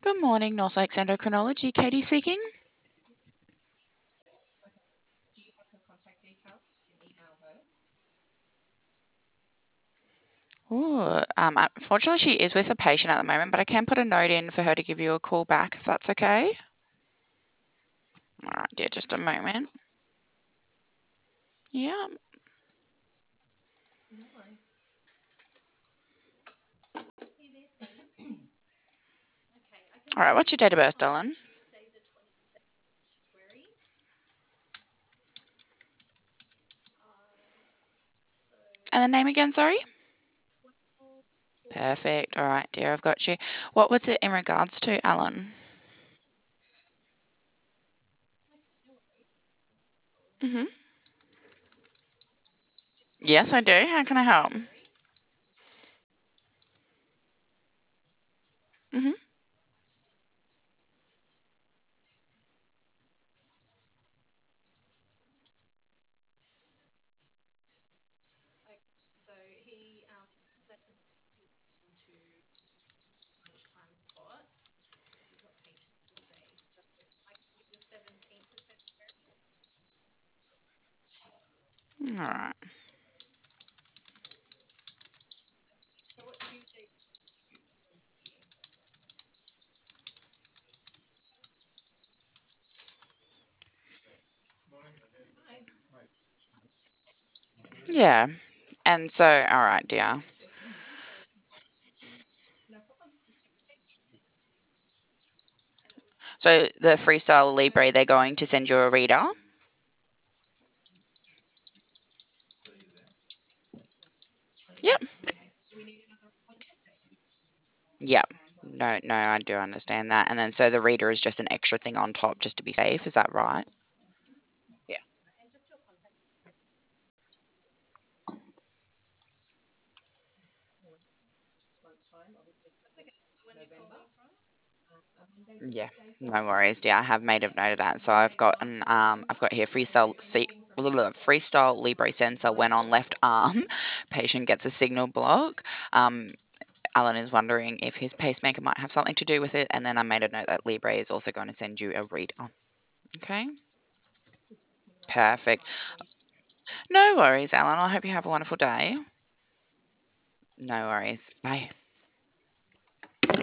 Good morning, North Lakes Endocrinology. Katie speaking. Ooh, unfortunately, she is with a patient at the moment, but I can put a note in for her to give you a call back if that's okay. All right, dear, just a moment. Yeah. All right, what's your date of birth, darling? And the name again, sorry? Perfect. All right, dear, I've got you. What was it in regards to, Alan? Mm-hmm. Yes, I do. How can I help? Mm-hmm. All right. Yeah. And so, all right, dear. So the Freestyle Libre, they're going to send you a reader? Yep. Yep. No, no, I do understand that. And then so the reader is just an extra thing on top just to be safe. Is that right? Yeah. Yeah. No worries, dear. I have made a note of that. So I've got here freestyle Libre sensor when on left arm, patient gets a signal block. Um, Alan is wondering if his pacemaker might have something to do with it, and then I made a note that Libre is also going to send you a reader. Okay. Perfect. No worries, Alan. I hope you have a wonderful day. No worries. Bye.